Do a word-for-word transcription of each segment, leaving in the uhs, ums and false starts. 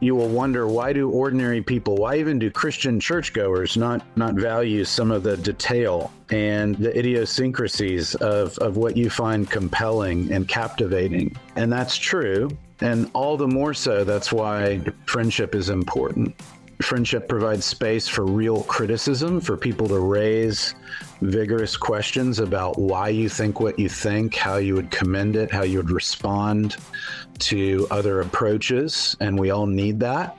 you will wonder, why do ordinary people, why even do Christian churchgoers not not value some of the detail and the idiosyncrasies of, of what you find compelling and captivating? And that's true. And all the more so, that's why friendship is important. Friendship provides space for real criticism, for people to raise vigorous questions about why you think what you think, how you would commend it, how you would respond to other approaches, and we all need that.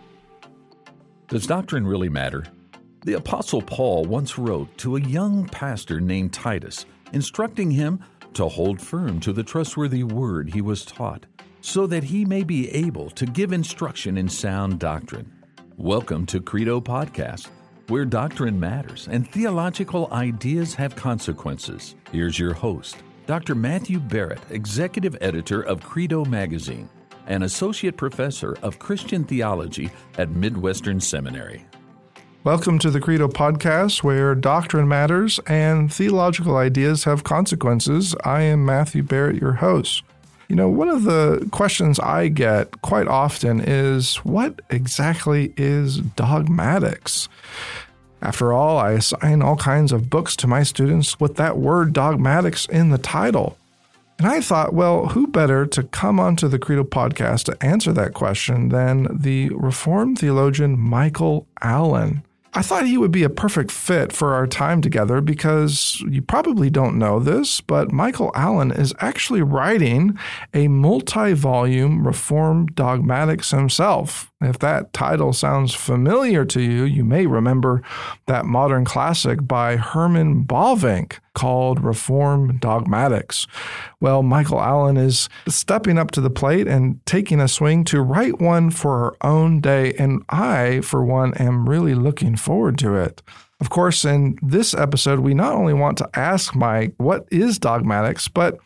Does doctrine really matter? The Apostle Paul once wrote to a young pastor named Titus, instructing him to hold firm to the trustworthy word he was taught, so that he may be able to give instruction in sound doctrine. Welcome to Credo Podcast, where doctrine matters and theological ideas have consequences. Here's your host, Doctor Matthew Barrett, Executive Editor of Credo Magazine and Associate Professor of Christian Theology at Midwestern Seminary. Welcome to the Credo Podcast, where doctrine matters and theological ideas have consequences. I am Matthew Barrett, your host. You know, one of the questions I get quite often is, what exactly is dogmatics? After all, I assign all kinds of books to my students with that word dogmatics in the title. And I thought, well, who better to come onto the Credo Podcast to answer that question than the Reformed theologian Michael Allen? I thought he would be a perfect fit for our time together because you probably don't know this, but Michael Allen is actually writing a multi-volume Reformed dogmatics himself. If that title sounds familiar to you, you may remember that modern classic by Herman Bavinck called Reformed Dogmatics. Well, Michael Allen is stepping up to the plate and taking a swing to write one for our own day, and I, for one, am really looking forward to it. Of course, in this episode, we not only want to ask Mike, what is dogmatics, but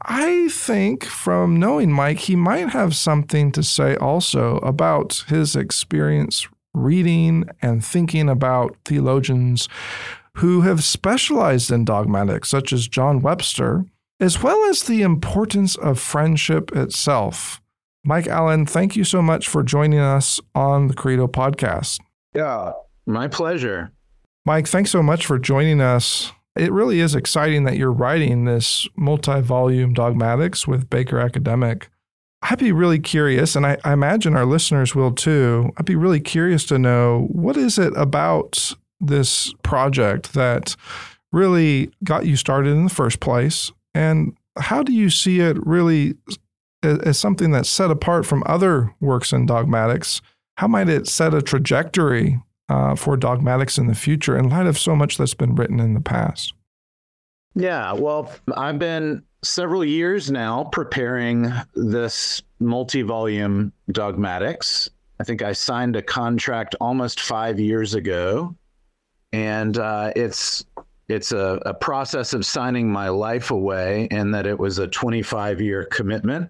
I think from knowing Mike, he might have something to say also about his experience reading and thinking about theologians who have specialized in dogmatics, such as John Webster, as well as the importance of friendship itself. Mike Allen, thank you so much for joining us on the Credo Podcast. Yeah, my pleasure. Mike, thanks so much for joining us. It really is exciting that you're writing this multi-volume dogmatics with Baker Academic. I'd be really curious, and I, I imagine our listeners will too, I'd be really curious to know, what is it about this project that really got you started in the first place? And how do you see it really as, as something that's set apart from other works in dogmatics? How might it set a trajectory Uh, for dogmatics in the future in light of so much that's been written in the past? Yeah, well, I've been several years now preparing this multi-volume dogmatics. I think I signed a contract almost five years ago, and uh, it's it's a, a process of signing my life away, in that it was a twenty-five year commitment.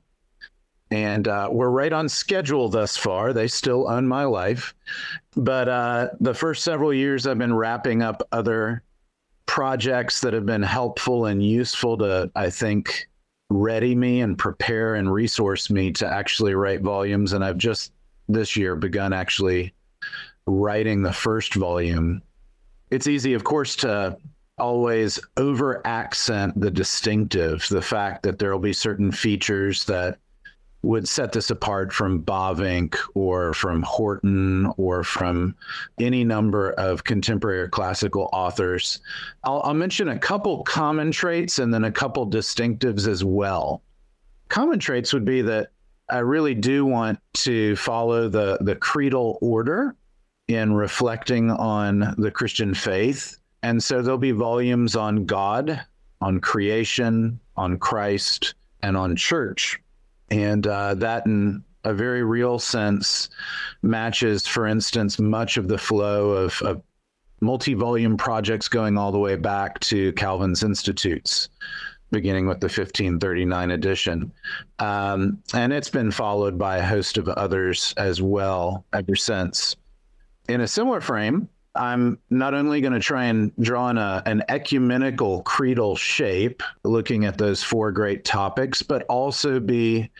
And uh, we're right on schedule thus far. They still own my life. But uh, the first several years, I've been wrapping up other projects that have been helpful and useful to, I think, ready me and prepare and resource me to actually write volumes. And I've just this year begun actually writing the first volume. It's easy, of course, to always over-accent the distinctive, the fact that there will be certain features that would set this apart from Bavinck or from Horton or from any number of contemporary or classical authors. I'll, I'll mention a couple common traits and then a couple distinctives as well. Common traits would be that I really do want to follow the, the creedal order in reflecting on the Christian faith. And so there'll be volumes on God, on creation, on Christ, and on church. And uh, that, in a very real sense, matches, for instance, much of the flow of, of multi-volume projects going all the way back to Calvin's Institutes, beginning with the fifteen thirty-nine edition. Um, and it's been followed by a host of others as well ever since. In a similar frame, I'm not only going to try and draw in a, an ecumenical creedal shape, looking at those four great topics, but also be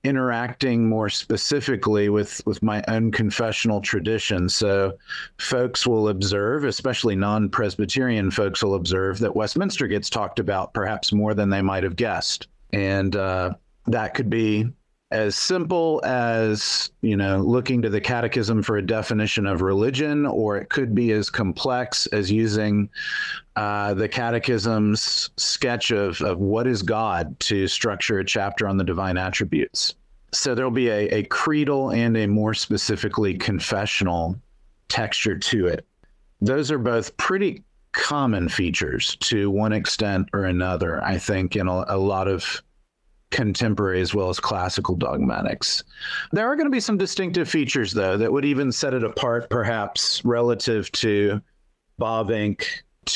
interacting more specifically with, with my own confessional tradition. So folks will observe, especially non-Presbyterian folks will observe, that Westminster gets talked about perhaps more than they might have guessed. And uh, that could be as simple as, you know, looking to the catechism for a definition of religion, or it could be as complex as using uh, the catechism's sketch of, of what is God to structure a chapter on the divine attributes. So there'll be a, a creedal and a more specifically confessional texture to it. Those are both pretty common features to one extent or another, I think, in a, a lot of contemporary as well as classical dogmatics. There are going to be some distinctive features, though, that would even set it apart, perhaps, relative to Bavinck,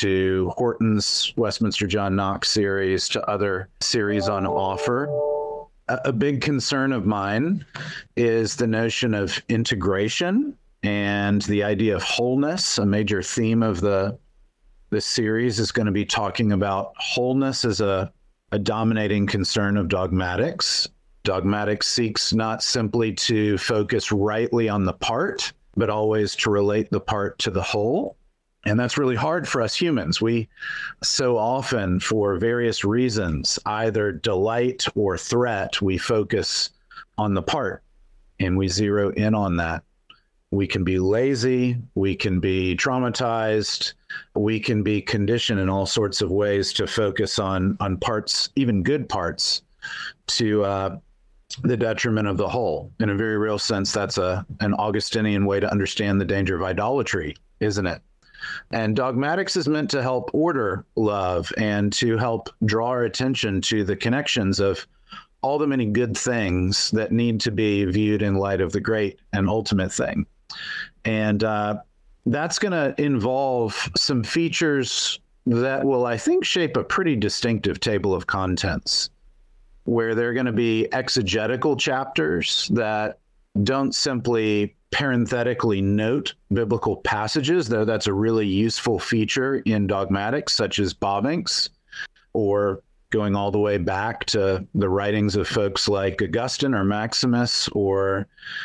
to Horton's Westminster John Knox series, to other series on offer. A, a big concern of mine is the notion of integration and the idea of wholeness. A major theme of the, the series is going to be talking about wholeness as a a dominating concern of dogmatics. Dogmatics seeks not simply to focus rightly on the part, but always to relate the part to the whole. And that's really hard for us humans. We so often, for various reasons, either delight or threat, we focus on the part and we zero in on that. We can be lazy, we can be traumatized, we can be conditioned in all sorts of ways to focus on on parts, even good parts, to uh, the detriment of the whole. In a very real sense, that's a an Augustinian way to understand the danger of idolatry, isn't it? And dogmatics is meant to help order love and to help draw our attention to the connections of all the many good things that need to be viewed in light of the great and ultimate thing. And uh, that's going to involve some features that will, I think, shape a pretty distinctive table of contents, where there are going to be exegetical chapters that don't simply parenthetically note biblical passages, though that's a really useful feature in dogmatics, such as Bavinck's, or going all the way back to the writings of folks like Augustine or Maximus or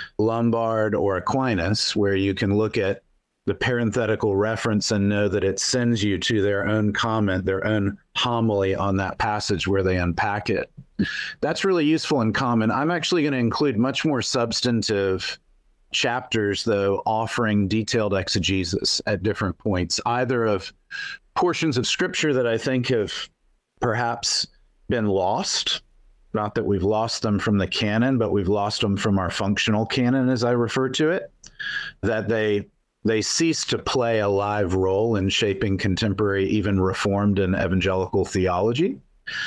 Lombard or Aquinas, where you can look at the parenthetical reference and know that it sends you to their own comment, their own homily on that passage where they unpack it. That's really useful and common. I'm actually going to include much more substantive chapters, though, offering detailed exegesis at different points, either of portions of scripture that I think have perhaps been lost. Not that we've lost them from the canon, but we've lost them from our functional canon, as I refer to it, that they they cease to play a live role in shaping contemporary, even Reformed and evangelical theology.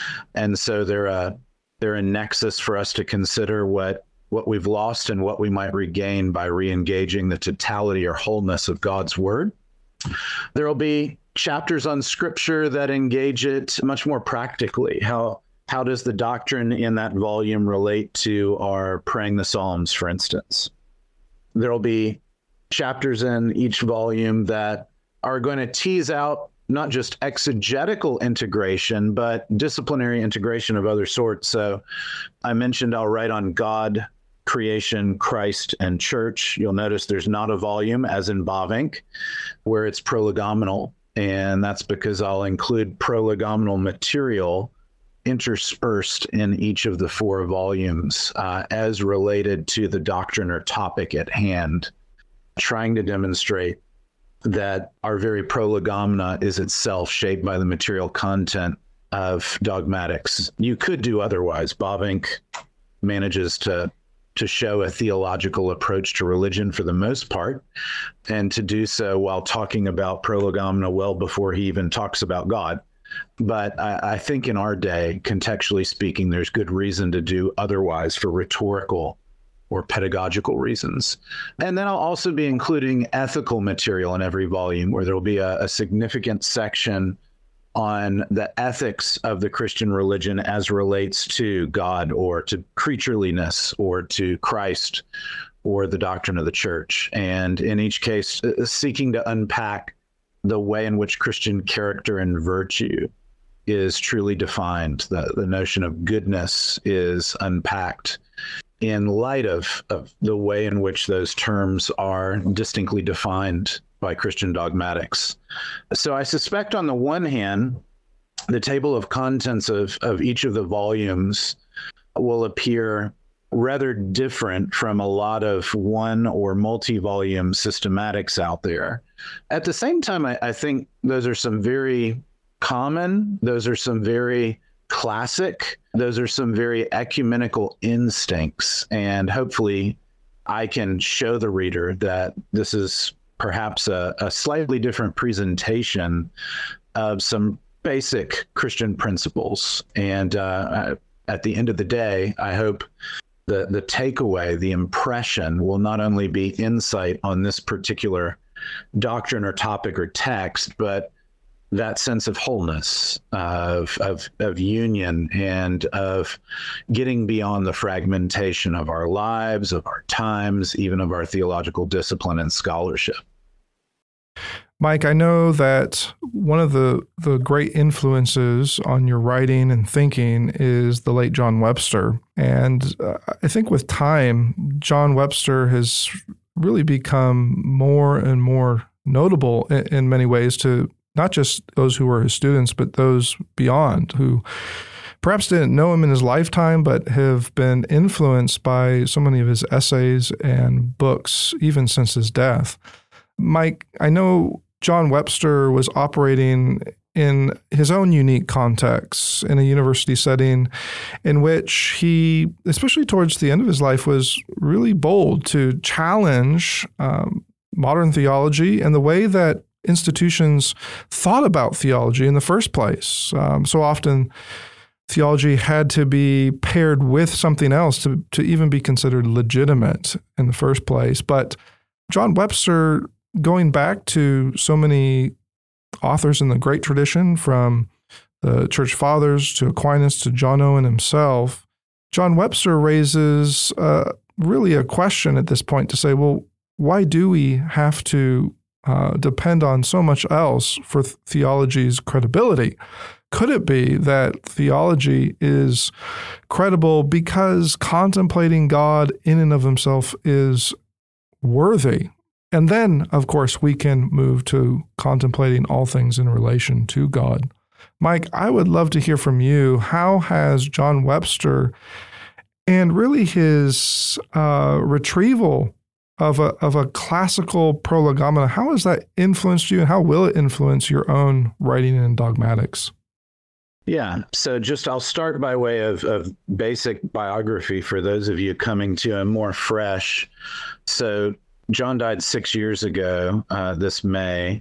And so they're a, they're a nexus for us to consider what, what we've lost and what we might regain by re-engaging the totality or wholeness of God's word. There will be chapters on scripture that engage it much more practically. How how does the doctrine in that volume relate to our praying the Psalms, for instance? There will be chapters in each volume that are going to tease out not just exegetical integration, but disciplinary integration of other sorts. So I mentioned I'll write on God, creation, Christ, and church. You'll notice there's not a volume, as in Bavinck, where it's prolegomenal. And that's because I'll include prolegomenal material interspersed in each of the four volumes uh, as related to the doctrine or topic at hand, trying to demonstrate that our very prolegomena is itself shaped by the material content of dogmatics. You could do otherwise. Bavinck manages to to show a theological approach to religion for the most part, and to do so while talking about prolegomena well before he even talks about God. But I, I think in our day, contextually speaking, there's good reason to do otherwise for rhetorical or pedagogical reasons. And then I'll also be including ethical material in every volume, where there'll be a, a significant section on the ethics of the Christian religion as relates to God, or to creatureliness, or to Christ, or the doctrine of the church. And in each case, uh, seeking to unpack the way in which Christian character and virtue is truly defined. The, the notion of goodness is unpacked. in light of, of the way in which those terms are distinctly defined by Christian dogmatics. So I suspect on the one hand, the table of contents of, of each of the volumes will appear rather different from a lot of one or multi-volume systematics out there. At the same time, I, I think those are some very common, those are some very classic, those are some very ecumenical instincts. And hopefully I can show the reader that this is perhaps a, a slightly different presentation of some basic Christian principles. And uh, at the end of the day, I hope the, the takeaway, the impression will not only be insight on this particular doctrine or topic or text, but that sense of wholeness, of, of, of union, and of getting beyond the fragmentation of our lives, of our times, even of our theological discipline and scholarship. Mike, I know that one of the, the great influences on your writing and thinking is the late John Webster. And uh, I think with time, John Webster has really become more and more notable in, in many ways to not just those who were his students, but those beyond who perhaps didn't know him in his lifetime, but have been influenced by so many of his essays and books, even since his death. Mike, I know John Webster was operating in his own unique context in a university setting in which he, especially towards the end of his life, was really bold to challenge um, modern theology and the way that institutions thought about theology in the first place. Um, so often theology had to be paired with something else to, to even be considered legitimate in the first place. But John Webster, going back to so many authors in the great tradition, from the Church Fathers to Aquinas to John Owen himself, John Webster raises uh, really a question at this point to say, well, why do we have to uh, depend on so much else for th- theology's credibility? Could it be that theology is credible because contemplating God in and of himself is worthy? And then, of course, we can move to contemplating all things in relation to God. Mike, I would love to hear from you. How has John Webster and really his uh, retrieval of a of a classical prolegomena, how has that influenced you, and how will it influence your own writing and dogmatics? Yeah, so just I'll start by way of, of basic biography for those of you coming to a more fresh. So John died six years ago uh, this May,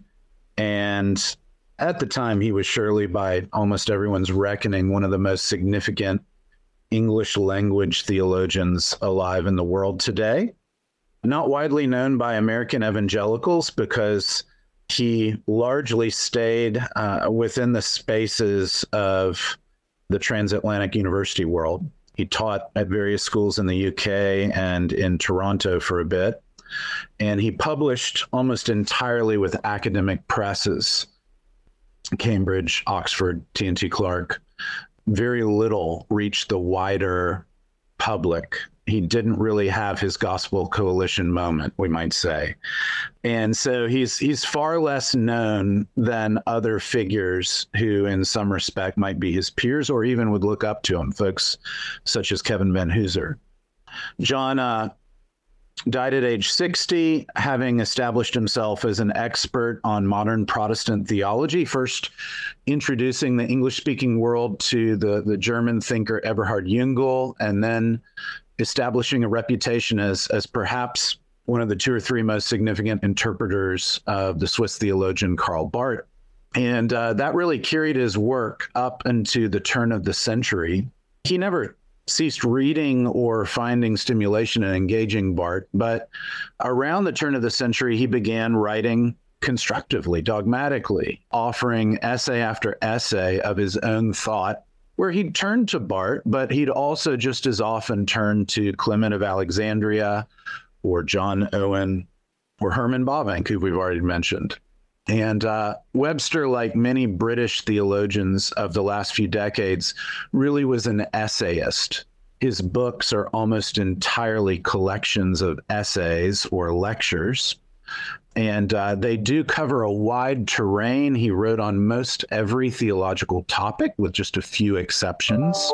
and at the time he was surely, by almost everyone's reckoning, one of the most significant English language theologians alive in the world today. Not widely known by American evangelicals because he largely stayed uh, within the spaces of the transatlantic university world. He taught at various schools in the U K and in Toronto for a bit, and he published almost entirely with academic presses, Cambridge, Oxford, T and T Clark. Very little reached the wider public. He didn't really have his gospel coalition moment, we might say. And so he's he's far less known than other figures who in some respect might be his peers or even would look up to him, folks such as Kevin Van Hooser. John uh, died at age sixty, having established himself as an expert on modern Protestant theology, first introducing the English-speaking world to the, the German thinker Eberhard Jungel, and then establishing a reputation as, as perhaps one of the two or three most significant interpreters of the Swiss theologian Karl Barth. And uh, that really carried his work up into the turn of the century. He never ceased reading or finding stimulation in engaging Barth, but around the turn of the century, he began writing constructively, dogmatically, offering essay after essay of his own thought, where he'd turn to Barth, but he'd also just as often turn to Clement of Alexandria or John Owen or Herman Bavinck, who we've already mentioned. And uh, Webster, like many British theologians of the last few decades, really was an essayist. His books are almost entirely collections of essays or lectures, and uh, they do cover a wide terrain. He wrote on most every theological topic, with just a few exceptions.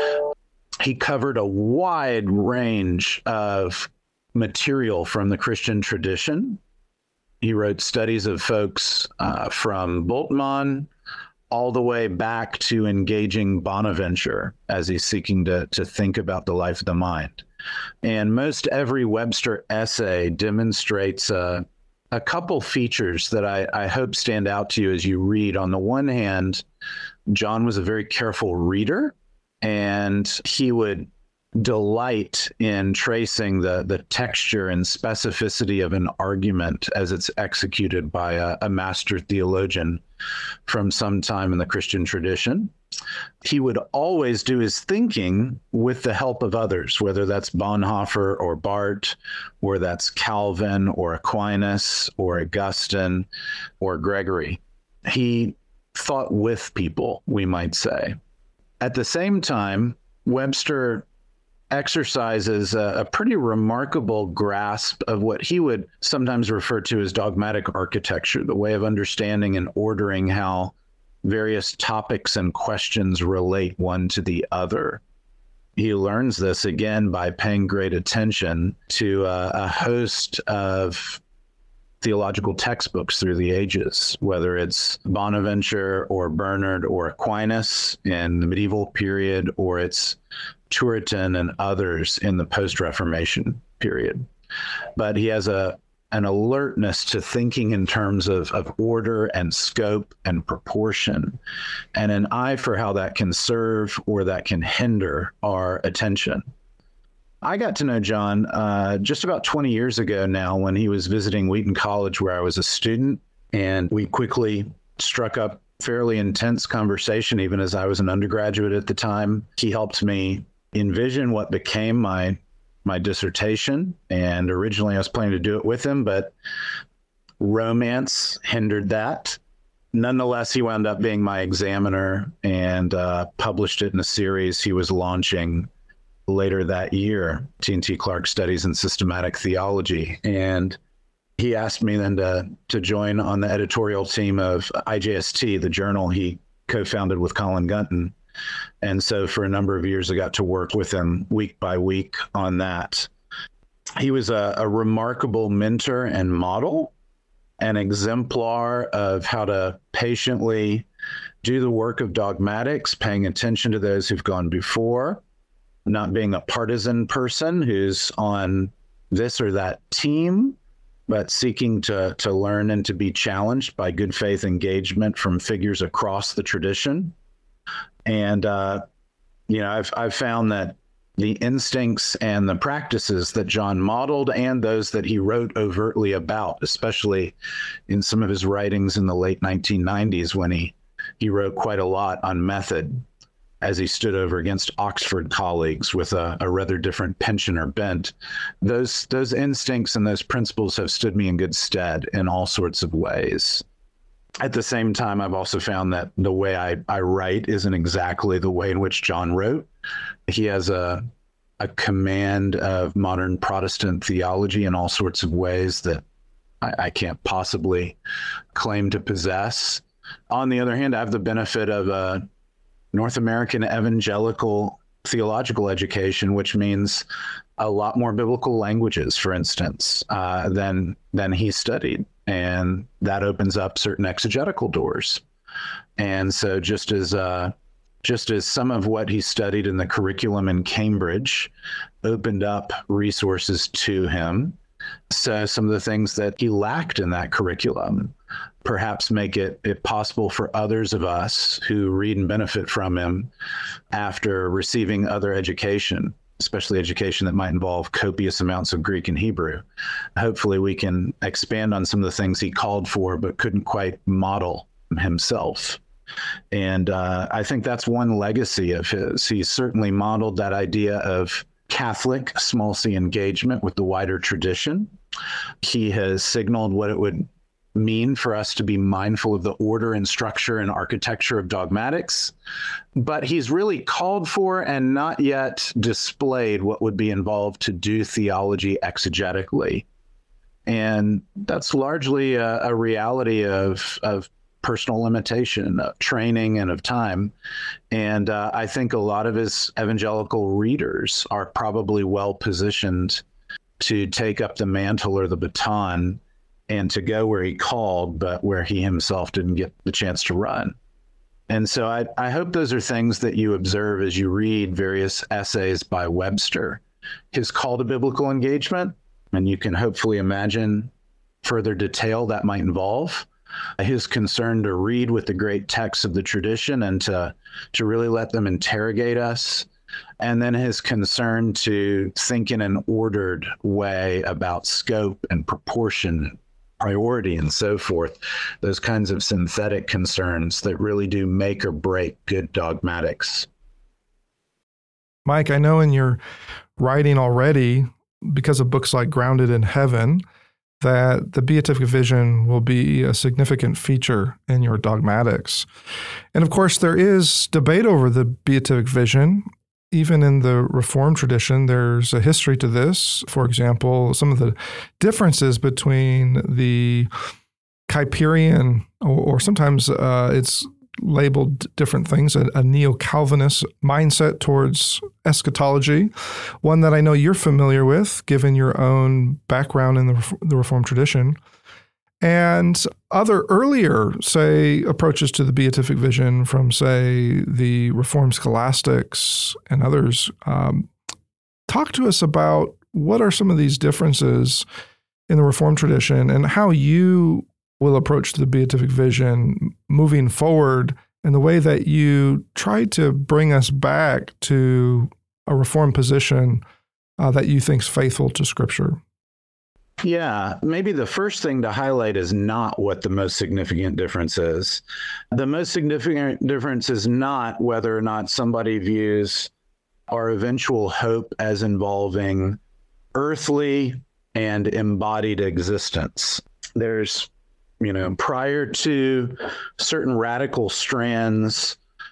He covered a wide range of material from the Christian tradition. He wrote studies of folks uh, from Bultmann all the way back to engaging Bonaventure as he's seeking to, to think about the life of the mind. And most every Webster essay demonstrates a, a couple features that I, I hope stand out to you as you read. On the one hand, John was a very careful reader, and he would delight in tracing the the texture and specificity of an argument as it's executed by a, a master theologian from some time in the Christian tradition. He would always do his thinking with the help of others, whether that's Bonhoeffer or Barth, or that's Calvin or Aquinas or Augustine or Gregory. He thought with people, we might say. At the same time, Webster exercises a, a pretty remarkable grasp of what he would sometimes refer to as dogmatic architecture, the way of understanding and ordering how various topics and questions relate one to the other. He learns this, again, by paying great attention to uh, a host of theological textbooks through the ages, whether it's Bonaventure or Bernard or Aquinas in the medieval period, or it's Turretin and others in the post-Reformation period. But he has a an alertness to thinking in terms of, of order and scope and proportion, and an eye for how that can serve or that can hinder our attention. I got to know John uh, just about twenty years ago now, when he was visiting Wheaton College, where I was a student, and we quickly struck up fairly intense conversation, even as I was an undergraduate at the time. He helped me envision what became my my dissertation, and originally I was planning to do it with him, but romance hindered that. Nonetheless, he wound up being my examiner and uh, published it in a series he was launching later that year, T and T Clark Studies in Systematic Theology. And he asked me then to to join on the editorial team of I J S T, the journal he co-founded with Colin Gunton. And so for a number of years, I got to work with him week by week on that. He was a, a remarkable mentor and model, an exemplar of how to patiently do the work of dogmatics, paying attention to those who've gone before, not being a partisan person who's on this or that team, but seeking to to learn and to be challenged by good faith engagement from figures across the tradition. And, uh, you know, I've, I've found that the instincts and the practices that John modeled, and those that he wrote overtly about, especially in some of his writings in the late nineteen nineties, when he, he wrote quite a lot on method, as he stood over against Oxford colleagues with a, a rather different pensioner bent. Those, those instincts and those principles have stood me in good stead in all sorts of ways. At the same time, I've also found that the way I, I write isn't exactly the way in which John wrote. He has a a command of modern Protestant theology in all sorts of ways that I, I can't possibly claim to possess. On the other hand, I have the benefit of a North American evangelical theological education, which means a lot more biblical languages, for instance, uh, than than he studied. And that opens up certain exegetical doors. And so just as uh, just as some of what he studied in the curriculum in Cambridge opened up resources to him, so some of the things that he lacked in that curriculum perhaps make it, it possible for others of us who read and benefit from him after receiving other education, especially education that might involve copious amounts of Greek and Hebrew. Hopefully we can expand on some of the things he called for but couldn't quite model himself. And uh, I think that's one legacy of his. He certainly modeled that idea of Catholic small c engagement with the wider tradition. He has signaled what it would mean for us to be mindful of the order and structure and architecture of dogmatics, but he's really called for and not yet displayed what would be involved to do theology exegetically. And that's largely a, a reality of, of personal limitation, of training, and of time. And uh, I think a lot of his evangelical readers are probably well positioned to take up the mantle or the baton and to go where he called, but where he himself didn't get the chance to run. And so I, I hope those are things that you observe as you read various essays by Webster. His call to biblical engagement, and you can hopefully imagine further detail that might involve. His concern to read with the great texts of the tradition and to, to really let them interrogate us. And then his concern to think in an ordered way about scope and proportion, priority, and so forth. Those kinds of synthetic concerns that really do make or break good dogmatics. Mike, I know in your writing already, because of books like Grounded in Heaven, that the beatific vision will be a significant feature in your dogmatics. And of course, there is debate over the beatific vision. Even in the Reformed tradition, there's a history to this. For example, some of the differences between the Kuyperian, or, or sometimes uh, it's labeled different things, a, a neo-Calvinist mindset towards eschatology, one that I know you're familiar with, given your own background in the, the Reformed tradition, and other earlier, say, approaches to the beatific vision from, say, the Reformed scholastics and others. Um, talk to us about what are some of these differences in the Reformed tradition and how you will approach the beatific vision moving forward in the way that you try to bring us back to a Reformed position uh, that you think is faithful to Scripture. Yeah, maybe the first thing to highlight is not what the most significant difference is. The most significant difference is not whether or not somebody views our eventual hope as involving earthly and embodied existence. There's, you know, prior to certain radical strands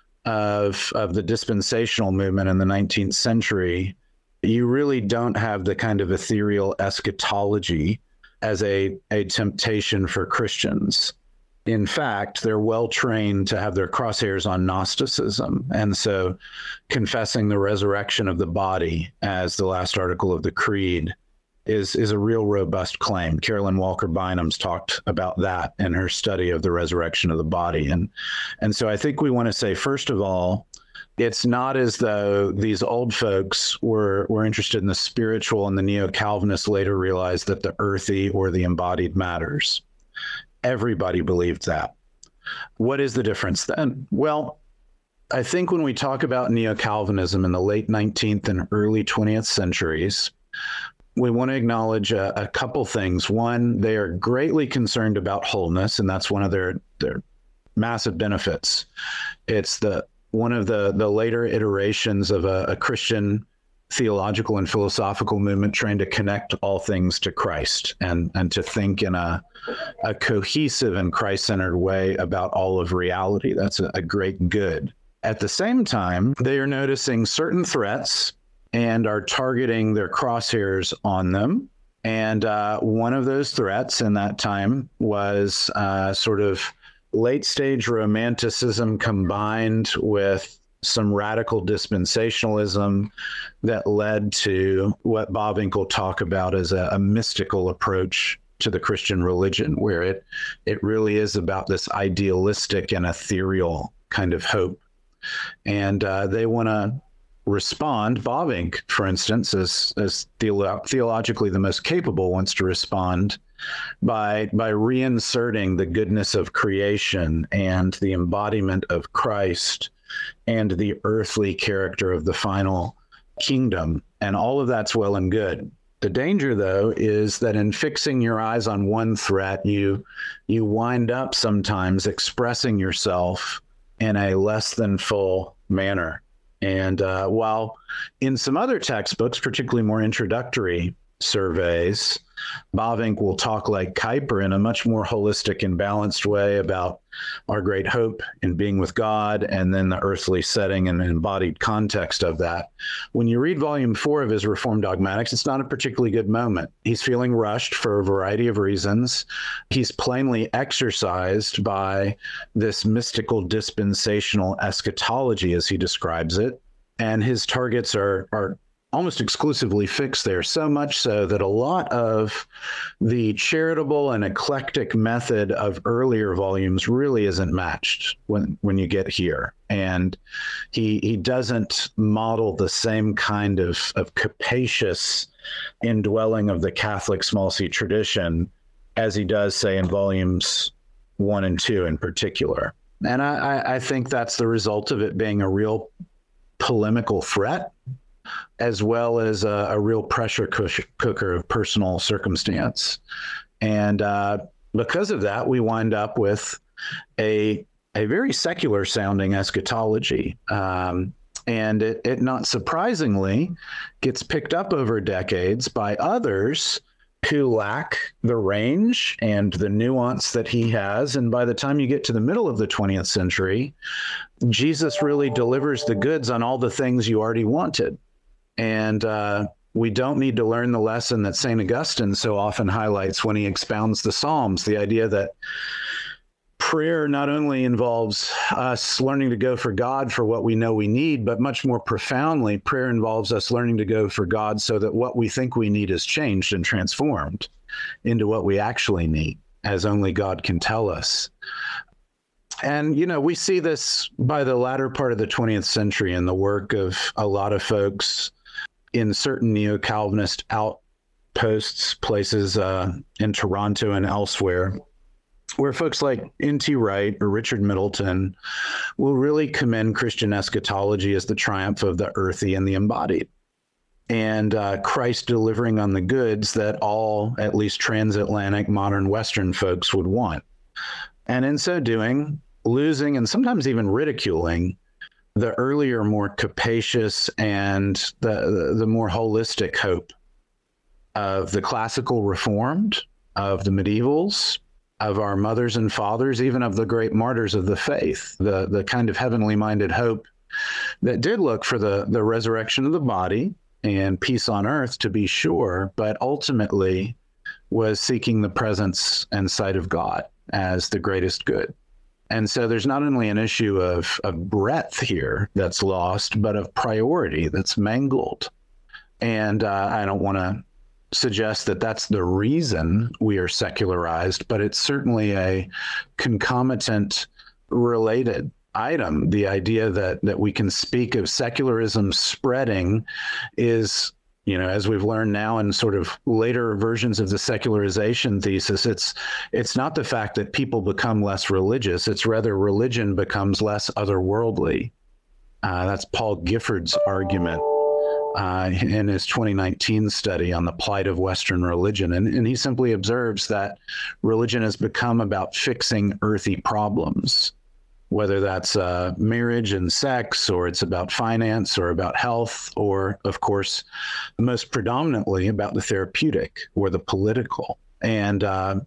of, of the dispensational movement in the nineteenth century, you really don't have the kind of ethereal eschatology as a, a temptation for Christians. In fact, they're well trained to have their crosshairs on Gnosticism. And so confessing the resurrection of the body as the last article of the Creed is, is a real robust claim. Carolyn Walker Bynum's talked about that in her study of the resurrection of the body. And, and so I think we want to say, first of all, it's not as though these old folks were, were interested in the spiritual and the neo-Calvinists later realized that the earthy or the embodied matters. Everybody believed that. What is the difference then? Well, I think when we talk about neo-Calvinism in the late nineteenth and early twentieth centuries, we want to acknowledge a, a couple things. One, they are greatly concerned about wholeness, and that's one of their, their massive benefits. It's the one of the, the later iterations of a, a Christian theological and philosophical movement trying to connect all things to Christ and, and to think in a, a cohesive and Christ-centered way about all of reality. That's a, a great good. At the same time, they are noticing certain threats and are targeting their crosshairs on them. And uh, one of those threats in that time was uh, sort of late-stage romanticism combined with some radical dispensationalism that led to what Bavinck talk about as a, a mystical approach to the Christian religion, where it it really is about this idealistic and ethereal kind of hope. And uh, they want to respond. Bavinck, for instance, as, as theolo- theologically the most capable, wants to respond by by reinserting the goodness of creation and the embodiment of Christ and the earthly character of the final kingdom. And all of that's well and good. The danger, though, is that in fixing your eyes on one threat, you you wind up sometimes expressing yourself in a less than full manner. And uh, while in some other textbooks, particularly more introductory surveys, Bavinck will talk like Kuyper in a much more holistic and balanced way about our great hope in being with God, and then the earthly setting and embodied context of that. When you read volume four of his Reformed Dogmatics, it's not a particularly good moment. He's feeling rushed for a variety of reasons. He's plainly exercised by this mystical dispensational eschatology, as he describes it, and his targets are are almost exclusively fixed there, so much so that a lot of the charitable and eclectic method of earlier volumes really isn't matched when when you get here. And he he doesn't model the same kind of, of capacious indwelling of the Catholic small c tradition as he does, say, in volumes one and two in particular. And I, I think that's the result of it being a real polemical threat, as well as a, a real pressure cooker of personal circumstance. And uh, because of that, we wind up with a a very secular sounding eschatology. Um, and it, it not surprisingly gets picked up over decades by others who lack the range and the nuance that he has. And by the time you get to the middle of the twentieth century, Jesus really delivers the goods on all the things you already wanted. And uh, we don't need to learn the lesson that Saint Augustine so often highlights when he expounds the Psalms, the idea that prayer not only involves us learning to go for God for what we know we need, but much more profoundly, prayer involves us learning to go for God so that what we think we need is changed and transformed into what we actually need, as only God can tell us. And, you know, we see this by the latter part of the twentieth century in the work of a lot of folks in certain neo-Calvinist outposts, places uh, in Toronto and elsewhere, where folks like N T Wright or Richard Middleton will really commend Christian eschatology as the triumph of the earthy and the embodied, and uh, Christ delivering on the goods that all, at least transatlantic modern Western folks would want. And in so doing, losing and sometimes even ridiculing the earlier, more capacious and the, the more holistic hope of the classical Reformed, of the medievals, of our mothers and fathers, even of the great martyrs of the faith, the, the kind of heavenly minded hope that did look for the, the resurrection of the body and peace on earth, to be sure, but ultimately was seeking the presence and sight of God as the greatest good. And so there's not only an issue of, of breadth here that's lost, but of priority that's mangled. And uh, I don't want to suggest that that's the reason we are secularized, but it's certainly a concomitant related item. The idea that that we can speak of secularism spreading is, you know, as we've learned now in sort of later versions of the secularization thesis, it's it's not the fact that people become less religious. It's rather religion becomes less otherworldly. Uh, that's Paul Gifford's argument uh, in his twenty nineteen study on the plight of Western religion. And, and he simply observes that religion has become about fixing earthy problems, whether that's uh, marriage and sex, or it's about finance, or about health, or, of course, most predominantly about the therapeutic or the political. And uh,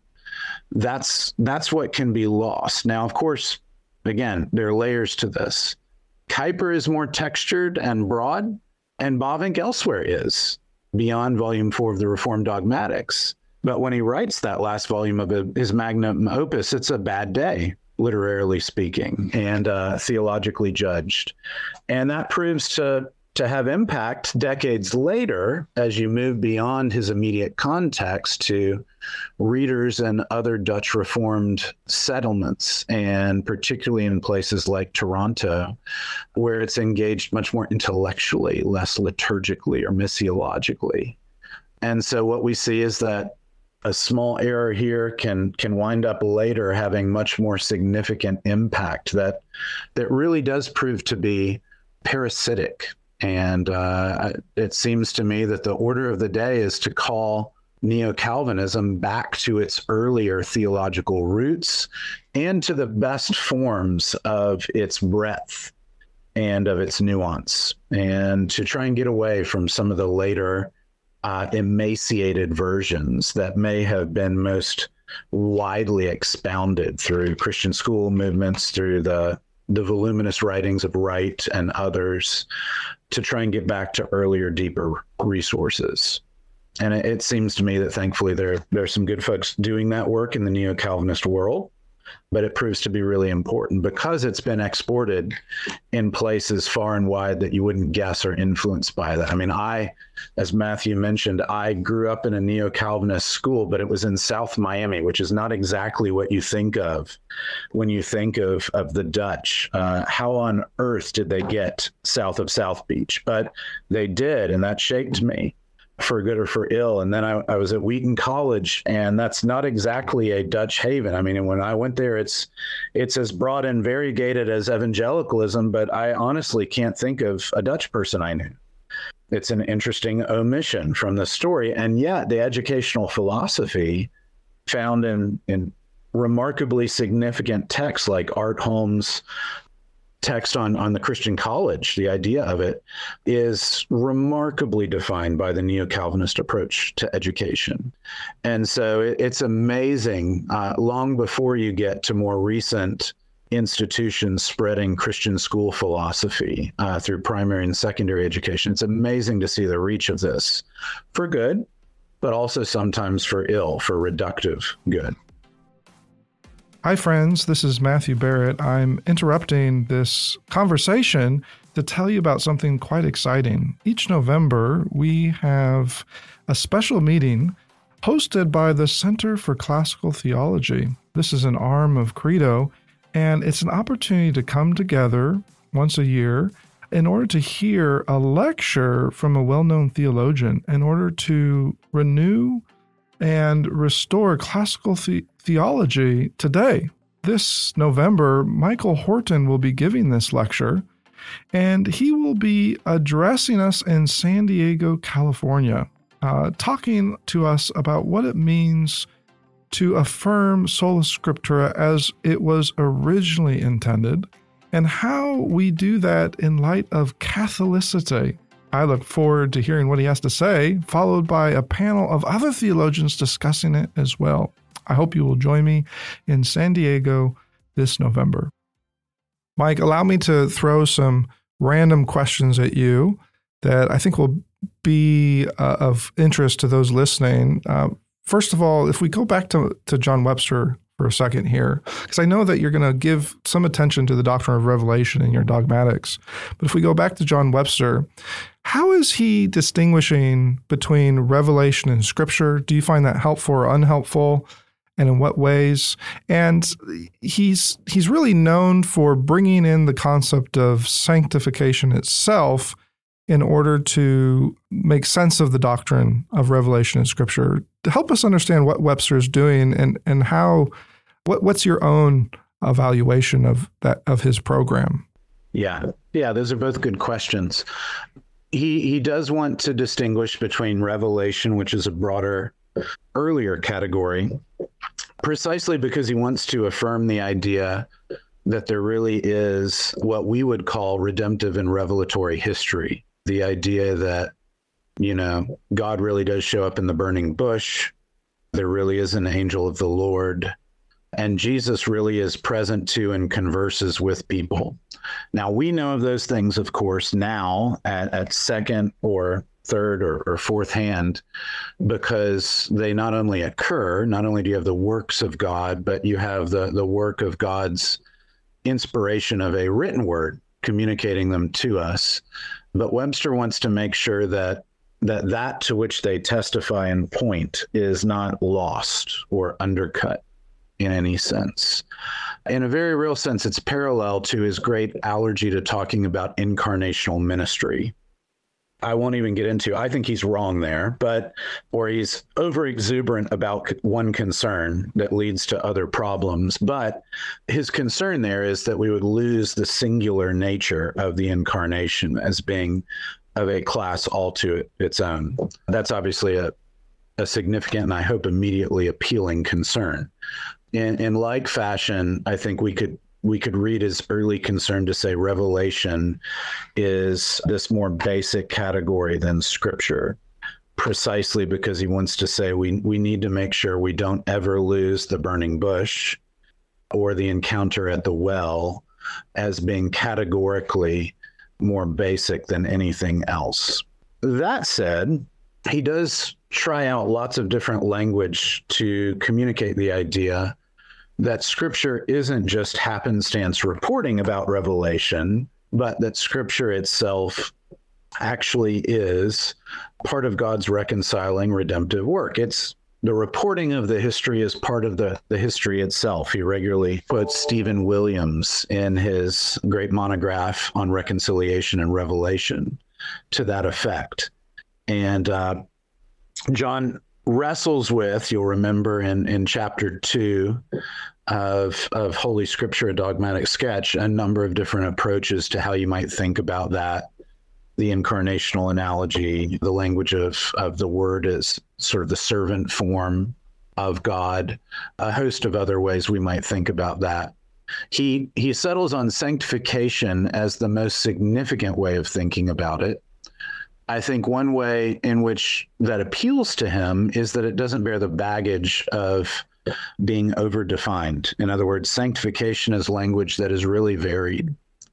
that's that's what can be lost. Now, of course, again, there are layers to this. Kuyper is more textured and broad, and Bavinck elsewhere is, beyond volume four of the Reformed Dogmatics. But when he writes that last volume of his magnum opus, it's a bad day, literarily speaking, and uh, theologically judged. And that proves to to have impact decades later as you move beyond his immediate context to readers and other Dutch Reformed settlements, and particularly in places like Toronto, where it's engaged much more intellectually, less liturgically or missiologically. And so what we see is that a small error here can can wind up later having much more significant impact that that really does prove to be parasitic. And uh, it seems to me that the order of the day is to call Neo-Calvinism back to its earlier theological roots and to the best forms of its breadth and of its nuance, and to try and get away from some of the later uh, emaciated versions that may have been most widely expounded through Christian school movements, through the the voluminous writings of Wright and others, to try and get back to earlier, deeper resources. And it, it seems to me that thankfully there there's some good folks doing that work in the neo-Calvinist world, but it proves to be really important because it's been exported in places far and wide that you wouldn't guess are influenced by that. I mean, I, as Matthew mentioned, I grew up in a neo-Calvinist school, but it was in South Miami, which is not exactly what you think of when you think of, of the Dutch. Uh, how on earth did they get south of South Beach? But they did, and that shaped me, for good or for ill. And then I, I was at Wheaton College, and that's not exactly a Dutch haven. I mean, and when I went there, it's it's as broad and variegated as evangelicalism, but I honestly can't think of a Dutch person I knew. It's an interesting omission from the story. And yet the educational philosophy found in, in remarkably significant texts like Art Holmes' text on, on the Christian college, the idea of it is remarkably defined by the neo-Calvinist approach to education. And so it, it's amazing, uh, long before you get to more recent institutions spreading Christian school philosophy uh, through primary and secondary education. It's amazing to see the reach of this for good, but also sometimes for ill, for reductive good. Hi, friends. This is Matthew Barrett. I'm interrupting this conversation to tell you about something quite exciting. Each November, we have a special meeting hosted by the Center for Classical Theology. This is an arm of Credo, and it's an opportunity to come together once a year in order to hear a lecture from a well-known theologian, in order to renew and restore classical the- theology today. This November, Michael Horton will be giving this lecture, and he will be addressing us in San Diego, California, uh, talking to us about what it means to affirm sola scriptura as it was originally intended, and how we do that in light of Catholicity. I look forward to hearing what he has to say, followed by a panel of other theologians discussing it as well. I hope you will join me in San Diego this November. Mike, allow me to throw some random questions at you that I think will be uh, of interest to those listening. Uh, first of all, if we go back to, to John Webster for a second here, because I know that you're going to give some attention to the doctrine of revelation in your dogmatics. But if we go back to John Webster, how is he distinguishing between revelation and Scripture? Do you find that helpful or unhelpful? And in what ways? And he's he's really known for bringing in the concept of sanctification itself in order to make sense of the doctrine of revelation in Scripture. To help us understand what Webster is doing and and how, what what's your own evaluation of that of his program? Yeah, yeah, those are both good questions. He he does want to distinguish between revelation, which is a broader, earlier category, precisely because he wants to affirm the idea that there really is what we would call redemptive and revelatory history. The idea that, you know, God really does show up in the burning bush. There really is an angel of the Lord. And Jesus really is present to and converses with people. Now, we know of those things, of course, now at, at second or third or, or fourth hand, because they not only occur, not only do you have the works of God, but you have the, the work of God's inspiration of a written word communicating them to us. But Webster wants to make sure that that that to which they testify and point is not lost or undercut in any sense. In a very real sense, it's parallel to his great allergy to talking about incarnational ministry. I won't even get into, I think he's wrong there, but, or he's over exuberant about one concern that leads to other problems. But his concern there is that we would lose the singular nature of the incarnation as being of a class all to its own. That's obviously a, a significant and I hope immediately appealing concern. In, in like fashion, I think we could we could read his early concern to say revelation is this more basic category than Scripture. precisely because he wants to say we we need to make sure we don't ever lose the burning bush or the encounter at the well as being categorically more basic than anything else. That said, he does try out lots of different language to communicate the idea that Scripture isn't just happenstance reporting about revelation, but that Scripture itself actually is part of God's reconciling redemptive work. It's the reporting of the history is part of the, the history itself. He regularly quotes Stephen Williams in his great monograph on reconciliation and revelation to that effect. And uh, John wrestles with, you'll remember in, in chapter two of, of Holy Scripture, a Dogmatic Sketch, a number of different approaches to how you might think about that. The incarnational analogy, the language of, of the word as sort of the servant form of God, a host of other ways we might think about that. He, he settles on sanctification as the most significant way of thinking about it. I think one way in which that appeals to him is that it doesn't bear the baggage of being overdefined. In other words, sanctification is language that is really varied.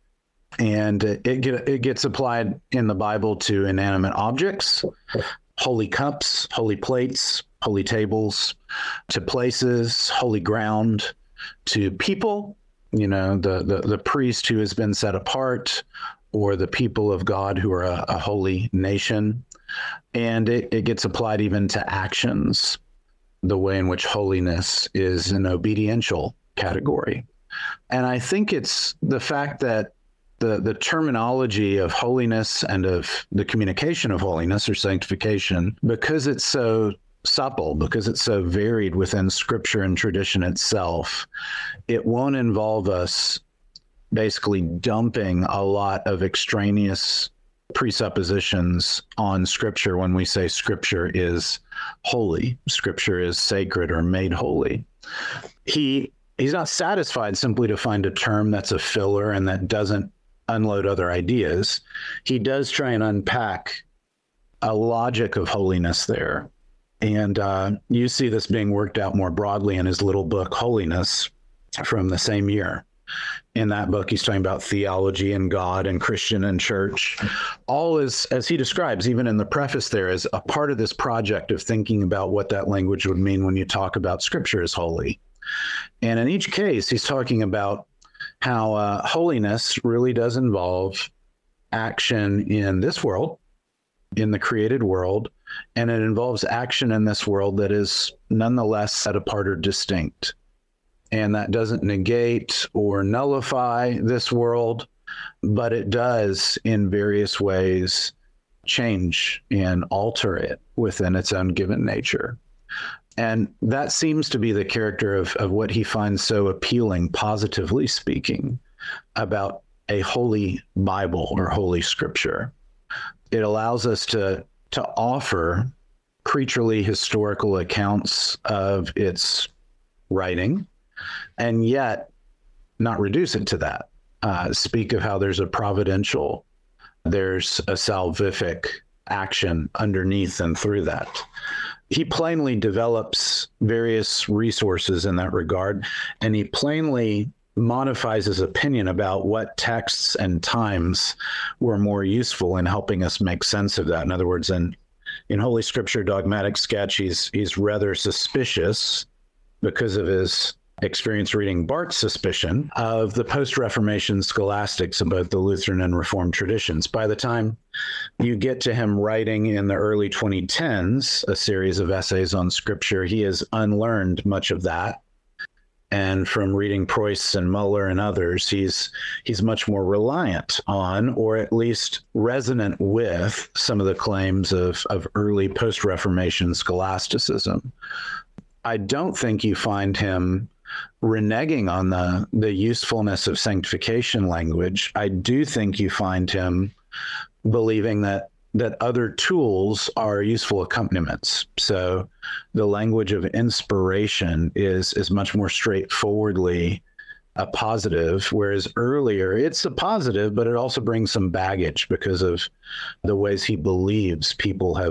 And it, get, it gets applied in the Bible to inanimate objects, holy cups, holy plates, holy tables, to places, holy ground, to people, you know, the, the, the priest who has been set apart, or the people of God who are a, a holy nation. And it, it gets applied even to actions, the way in which holiness is an obediential category. And I think it's the fact that the, the terminology of holiness and of the communication of holiness or sanctification, because it's so supple, because it's so varied within Scripture and tradition itself, it won't involve us basically dumping a lot of extraneous presuppositions on Scripture when we say Scripture is holy, Scripture is sacred or made holy. He he's not satisfied simply to find a term that's a filler and that doesn't unload other ideas. He does try and unpack a logic of holiness there. And uh, you see this being worked out more broadly in his little book, Holiness, from the same year. In that book, he's talking about theology and God and Christian and church. All is, as he describes, even in the preface there, is a part of this project of thinking about what that language would mean when you talk about Scripture as holy. And in each case, he's talking about how uh, holiness really does involve action in this world, in the created world, and it involves action in this world that is nonetheless set apart or distinct. And that doesn't negate or nullify this world, but it does in various ways change and alter it within its own given nature. And that seems to be the character of, of what he finds so appealing, positively speaking, about a holy Bible or holy Scripture. It allows us to, to offer creaturely historical accounts of its writing, and yet not reduce it to that. Uh, speak of how there's a providential, there's a salvific action underneath and through that. He plainly develops various resources in that regard, and he plainly modifies his opinion about what texts and times were more useful in helping us make sense of that. In other words, in, in Holy Scripture Dogmatic Sketch, he's, he's rather suspicious because of his experience reading Barth's suspicion of the post-Reformation scholastics of both the Lutheran and Reformed traditions. By the time you get to him writing in the early twenty tens, a series of essays on Scripture, he has unlearned much of that. And from reading Preuss and Muller and others, he's he's much more reliant on, or at least resonant with, some of the claims of, of early post-Reformation scholasticism. I don't think you find him reneging on the, the usefulness of sanctification language. I do think you find him believing that that other tools are useful accompaniments. So the language of inspiration is is much more straightforwardly a positive, whereas earlier it's a positive, but it also brings some baggage because of the ways he believes people have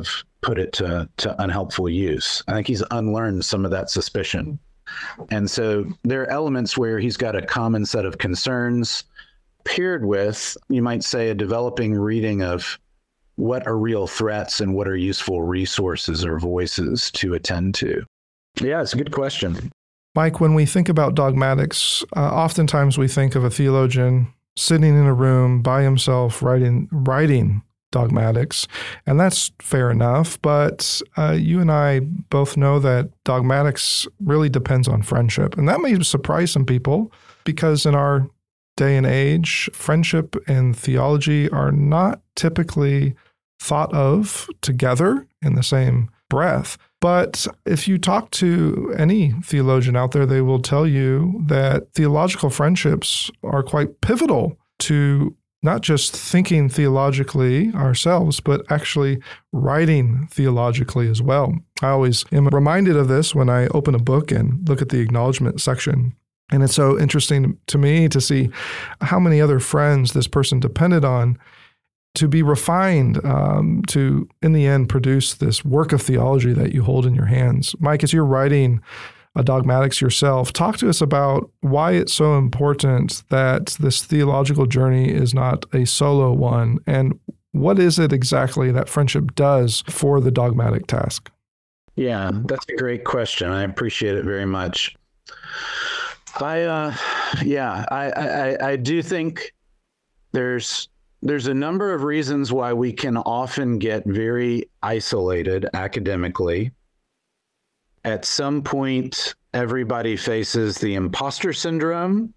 put it to, to unhelpful use. I think he's unlearned some of that suspicion. And so there are elements where he's got a common set of concerns paired with, you might say, a developing reading of what are real threats and what are useful resources or voices to attend to. Yeah, it's a good question. Mike, when we think about dogmatics, uh, oftentimes we think of a theologian sitting in a room by himself writing writing dogmatics, and that's fair enough. But uh, you and I both know that dogmatics really depends on friendship, and that may surprise some people because in our day and age, friendship and theology are not typically thought of together in the same breath. But if you talk to any theologian out there, they will tell you that theological friendships are quite pivotal to not just thinking theologically ourselves, but actually writing theologically as well. I always am reminded of this when I open a book and look at the acknowledgement section. And it's so interesting to me to see how many other friends this person depended on to be refined, um, to, in the end, produce this work of theology that you hold in your hands. Mike, as you're writing a dogmatics yourself, talk to us about why it's so important that this theological journey is not a solo one, and what is it exactly that friendship does for the dogmatic task? Yeah, that's a great question. I appreciate it very much. I, uh, yeah, I, I, I do think there's there's a number of reasons why we can often get very isolated academically. At some point, everybody faces the imposter syndrome,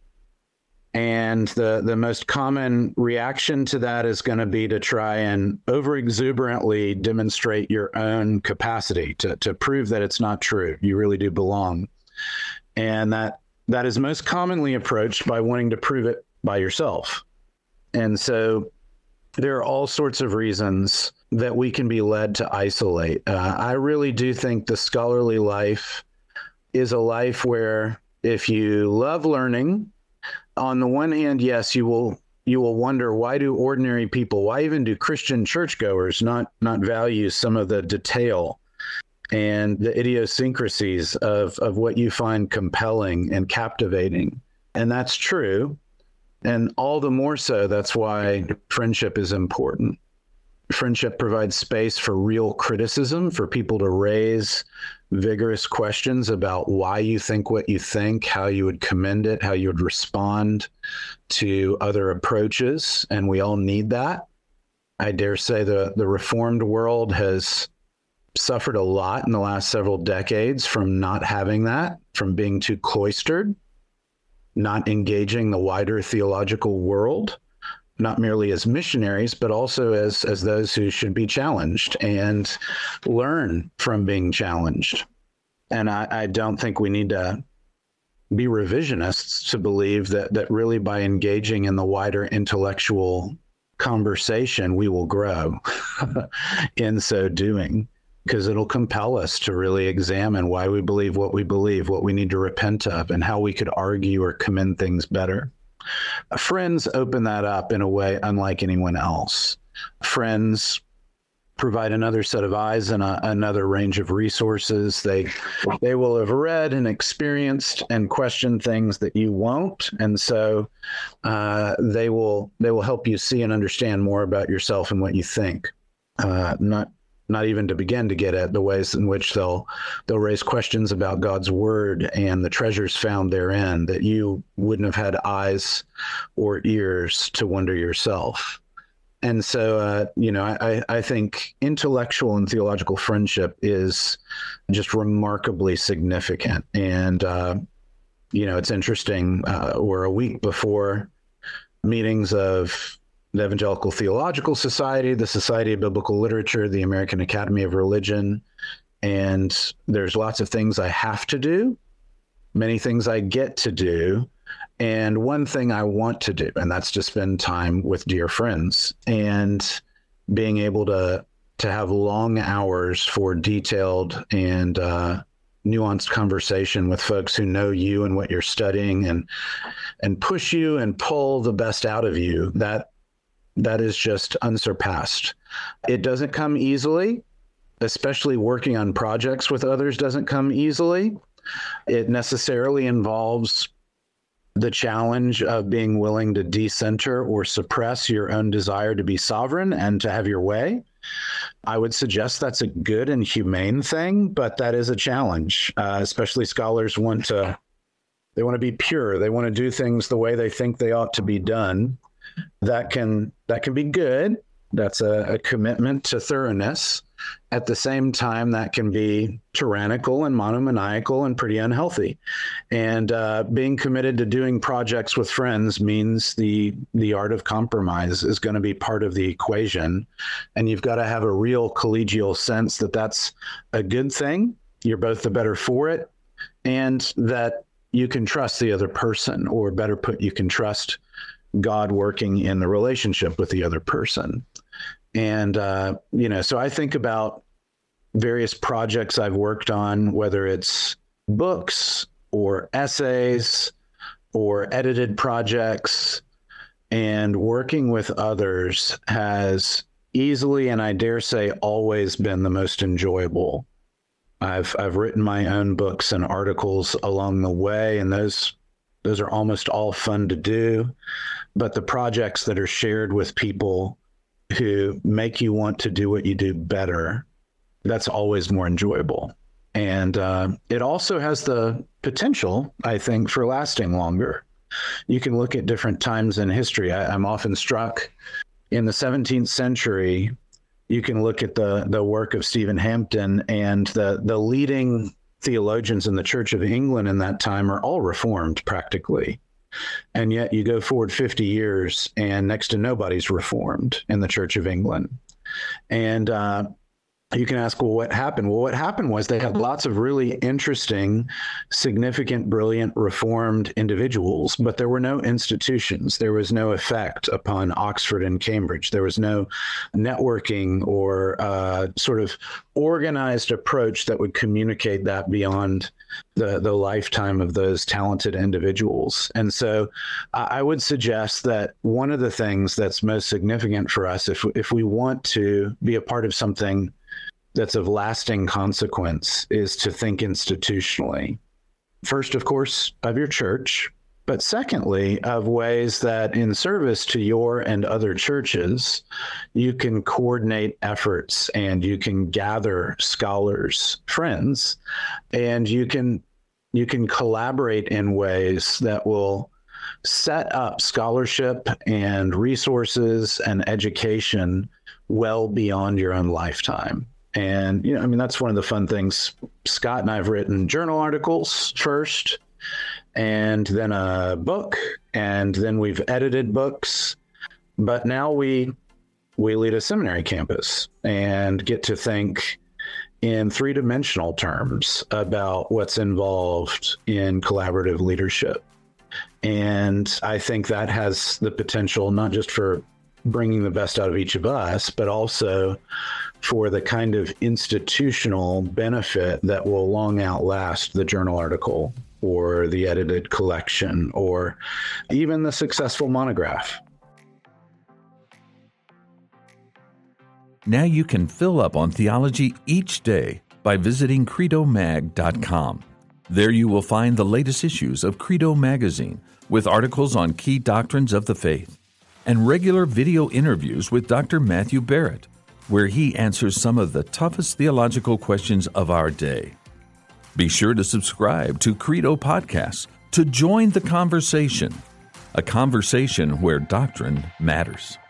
and the the most common reaction to that is going to be to try and over-exuberantly demonstrate your own capacity to to prove that it's not true. You really do belong, and that. That is most commonly approached by wanting to prove it by yourself. And so there are all sorts of reasons that we can be led to isolate. Uh, I really do think the scholarly life is a life where if you love learning, on the one hand, yes, you will you will wonder, why do ordinary people, why even do Christian churchgoers not not value some of the detail and the idiosyncrasies of, of what you find compelling and captivating? And that's true. And all the more so, that's why friendship is important. Friendship provides space for real criticism, for people to raise vigorous questions about why you think what you think, how you would commend it, how you would respond to other approaches. And we all need that. I dare say the, the Reformed world has suffered a lot in the last several decades from not having that, from being too cloistered, not engaging the wider theological world, not merely as missionaries, but also as, as those who should be challenged and learn from being challenged. And I, I don't think we need to be revisionists to believe that that really by engaging in the wider intellectual conversation, we will grow in so doing. Because it'll compel us to really examine why we believe what we believe, what we need to repent of, and how we could argue or commend things better. Friends open that up in a way unlike anyone else. Friends provide another set of eyes and a, another range of resources. They they will have read and experienced and questioned things that you won't, and so uh, they will they will help you see and understand more about yourself and what you think. Uh, not Not even to begin to get at the ways in which they'll they'll raise questions about God's word and the treasures found therein that you wouldn't have had eyes or ears to wonder yourself. And so, uh, you know, I, I think intellectual and theological friendship is just remarkably significant. And, uh, you know, it's interesting. Uh, we're a week before meetings of the Evangelical Theological Society, the Society of Biblical Literature, the American Academy of Religion. And there's lots of things I have to do, many things I get to do, and one thing I want to do, and that's to spend time with dear friends and being able to to have long hours for detailed and uh, nuanced conversation with folks who know you and what you're studying, and and push you and pull the best out of you. That That is just unsurpassed. It doesn't come easily. especially working on projects with others, doesn't come easily. It necessarily involves the challenge of being willing to decenter or suppress your own desire to be sovereign and to have your way. I would suggest that's a good and humane thing, but that is a challenge. Uh, especially scholars want to, they want to be pure. They want to do things the way they think they ought to be done. That can that can be good. That's a, a commitment to thoroughness. At the same time, that can be tyrannical and monomaniacal and pretty unhealthy. And uh, being committed to doing projects with friends means the the art of compromise is going to be part of the equation. And you've got to have a real collegial sense that that's a good thing. You're both the better for it, and that you can trust the other person, or better put, you can trust God working in the relationship with the other person. And, uh, you know, so I think about various projects I've worked on, whether it's books or essays or edited projects, and working with others has easily, and I dare say always, been the most enjoyable. I've I've written my own books and articles along the way, and those those are almost all fun to do. But the projects that are shared with people who make you want to do what you do better, that's always more enjoyable. And uh, it also has the potential, I think, for lasting longer. You can look at different times in history. I, I'm often struck in the seventeenth century. You can look at the the work of Stephen Hampton, and the the leading theologians in the Church of England in that time are all Reformed practically. And yet you go forward fifty years and next to nobody's Reformed in the Church of England. And uh, you can ask, well, what happened? Well, what happened was they had lots of really interesting, significant, brilliant Reformed individuals, but there were no institutions. There was no effect upon Oxford and Cambridge. There was no networking or uh, sort of organized approach that would communicate that beyond the, the lifetime of those talented individuals. And so I would suggest that one of the things that's most significant for us, if if we want to be a part of something that's of lasting consequence, is to think institutionally. First, of course, of your church, but secondly, of ways that in service to your and other churches, you can coordinate efforts and you can gather scholars, friends, and you can you can collaborate in ways that will set up scholarship and resources and education well beyond your own lifetime. And, you know, I mean, that's one of the fun things. Scott and I have written journal articles first, and then a book, and then we've edited books. But now we we lead a seminary campus and get to think in three-dimensional terms about what's involved in collaborative leadership. And I think that has the potential not just for bringing the best out of each of us, but also for the kind of institutional benefit that will long outlast the journal article or the edited collection or even the successful monograph. Now you can fill up on theology each day by visiting credo mag dot com. There you will find the latest issues of Credo Magazine with articles on key doctrines of the faith and regular video interviews with Doctor Matthew Barrett, where he answers some of the toughest theological questions of our day. Be sure to subscribe to Credo Podcasts to join the conversation, a conversation where doctrine matters.